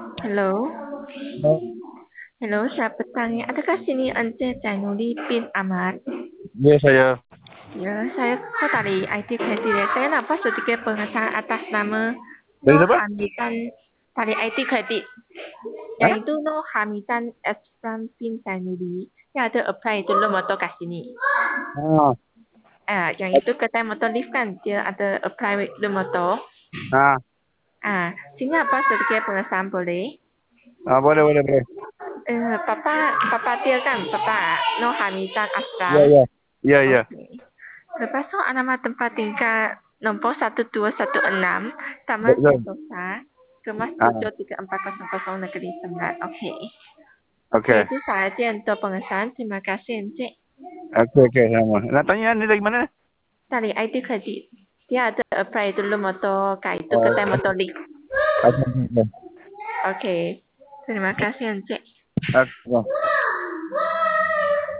Hello. Oh, Hello, selamat petang. Adakah sini Encik Zainuli bin Ahmad? ya saya. Ya, saya call dari IT Credit. Saya nampak sedikit pengesahan atas nama Dari Nur siapa? Hamidan dari IT Credit. Hah? Yang itu Nur Hamidan Asram bin Zainuli. Yang ada apply itu lo motor kat sini. Ah, Yang itu kedai motor lift kan, dia ada apply lo motor. ah, Sini apa sedikit pengesahan boleh? boleh, boleh, boleh. Papa dia kan, Papa Nur Hamidan Ya, Asram. ya, ya, ya, Okey. Lepas tu alamat tempat tinggal nombor 1216 Taman betul. Sentosa, Kemas Ah, 73400 Negeri Sembilan. Okey. Okey, oke, itu sahaja untuk pengesahan. Terima kasih Encik. oke, oke, sama. Nak tanya ni dari mana? Dari ID Kredit. Dia ada apply dulu motor kat itu Oh, kedai motor lift. oke, oke, Okey. Terima kasih Encik. oke. Oke.